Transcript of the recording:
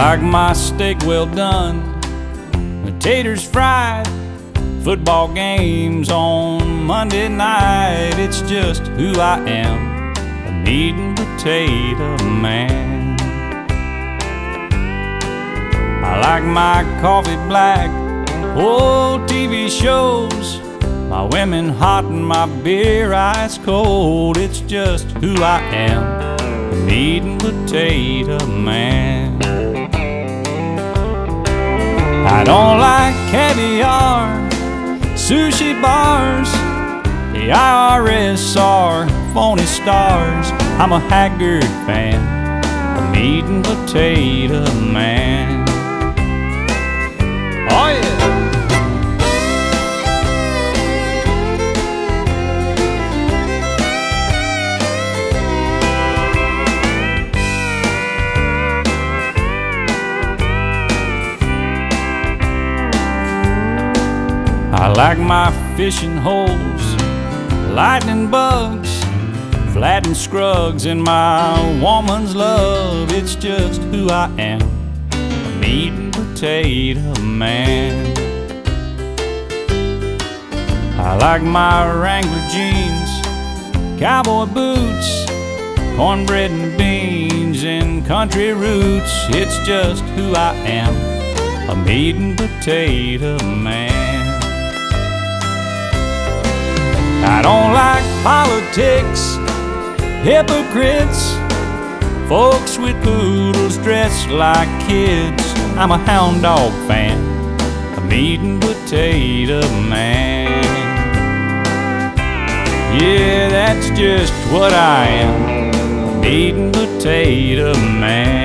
like my steak well done, the taters fried, football games on Monday night. It's just who I am, a meat and potato man. I like my coffee black, old TV shows, my women hot and my beer ice cold. It's just who I am, a meat and potato man. I don't like caviar, sushi bars, the IRS are phony stars. I'm a Haggard fan, a meat and potato man. Oh yeah! I like my fishing holes, lightning bugs, flattened scrugs, and my woman's love. It's just who I am, a meat and potato man. I like my Wrangler jeans, cowboy boots, cornbread and beans, and country roots. It's just who I am, a meat and potato man. I don't like politics, hypocrites, folks with poodles dressed like kids. I'm a hound dog fan, a meat and potato man. Yeah, that's just what I am, a meat and potato man.